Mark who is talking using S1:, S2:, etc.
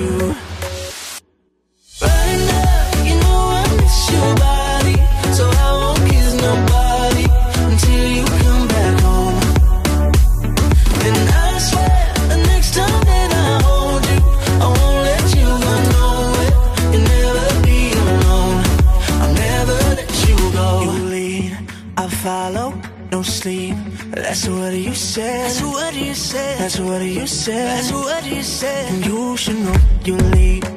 S1: you. Burning up, you know I miss your body, so I won't kiss nobody until you come back home. And I swear, the next time that I hold you, I won't let you go nowhere. You'll never be alone, I'll never let you go. You lead, I follow, no sleep. That's what you said. That's what you said. That's what you said. That's what you said. And you should know you lead,